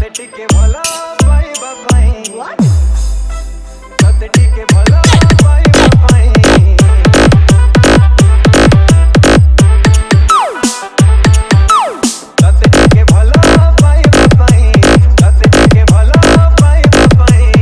ଟିକେ ଭଲ ପାଇବା ପାଇଁ ତତେ ଟିକେ ଭଲ ପାଇବା ପାଇଁ ତତେ ଟିକେ ଭଲ ପାଇବା ପାଇଁ ତତେ ଟିକେ ଭଲ ପାଇବା ପାଇଁ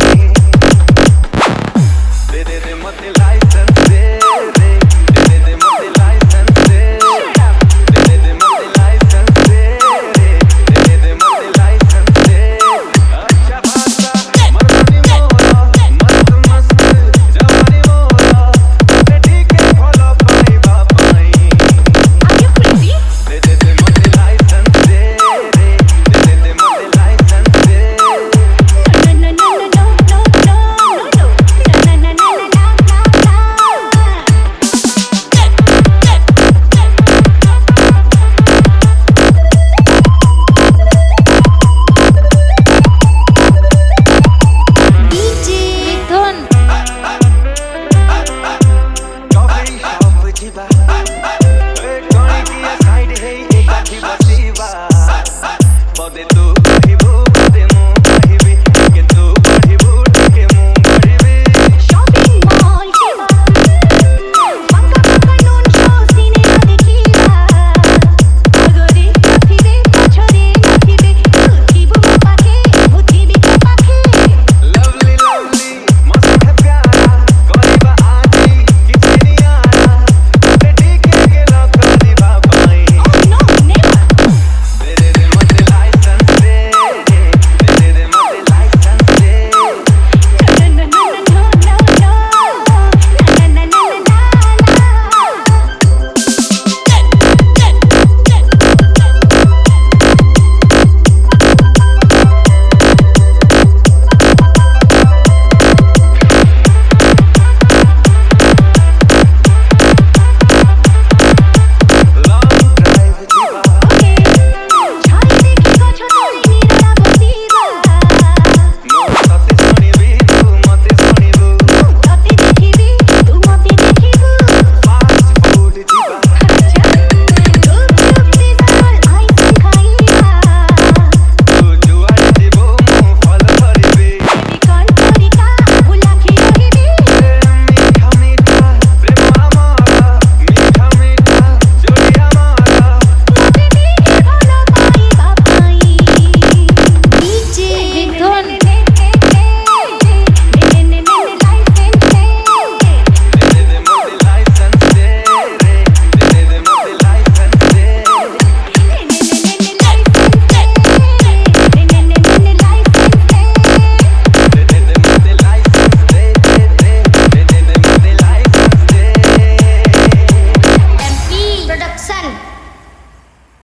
ଦେ ଦେ ମତେ ଲାଇସେନ୍ସ ଦେ ଦେ ମତେ ଲାଇସେନ୍ସ ଦେ दे मते लाइसेंस दे दे मते लाइसेंस दे अच्छा भाषा मर्दानी मोरा मस्त मस्त जवानी मोरा तते ठीक है फॉलो पाइबा पाई दे मते लाइसेंस दे दे मते लाइसेंस दे de tu